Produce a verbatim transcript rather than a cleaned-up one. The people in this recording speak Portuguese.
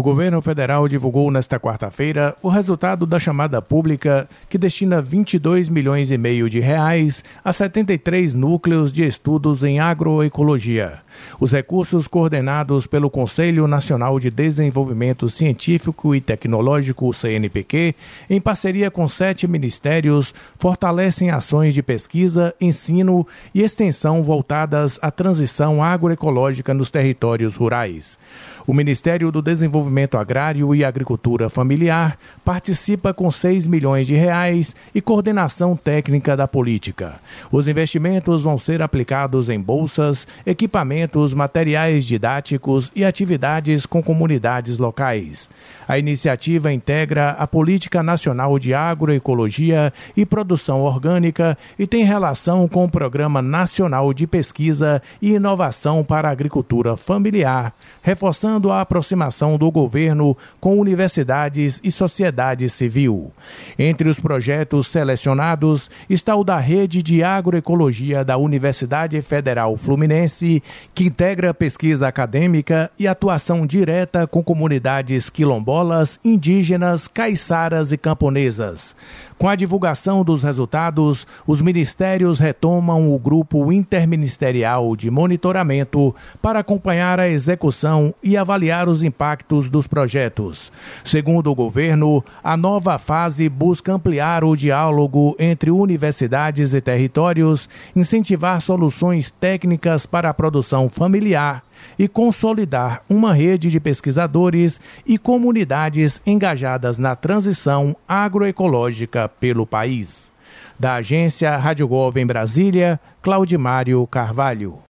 O governo federal divulgou nesta quarta-feira o resultado da chamada pública que destina vinte e dois milhões e meio de reais a setenta e três núcleos de estudos em agroecologia. Os recursos coordenados pelo Conselho Nacional de Desenvolvimento Científico e Tecnológico, C N P Q, em parceria com sete ministérios, fortalecem ações de pesquisa, ensino e extensão voltadas à transição agroecológica nos territórios rurais. O Ministério do Desenvolvimento Agrário e Agricultura Familiar participa com seis milhões de reais e coordenação técnica da política. Os investimentos vão ser aplicados em bolsas, equipamentos, materiais didáticos e atividades com comunidades locais. A iniciativa integra a Política Nacional de Agroecologia e Produção Orgânica e tem relação com o Programa Nacional de Pesquisa e Inovação para a Agricultura Familiar, reforçando a aproximação do governo com universidades e sociedade civil. Entre os projetos selecionados está o da Rede de Agroecologia da Universidade Federal Fluminense, que integra pesquisa acadêmica e atuação direta com comunidades quilombolas, indígenas, caiçaras e camponesas. Com a divulgação dos resultados, os ministérios retomam o grupo interministerial de monitoramento para acompanhar a execução e avaliar os impactos dos projetos. Segundo o governo, a nova fase busca ampliar o diálogo entre universidades e territórios, incentivar soluções técnicas para a produção familiar e consolidar uma rede de pesquisadores e comunidades engajadas na transição agroecológica pelo país. Da agência Rádio Gov em Brasília, Claudimário Carvalho.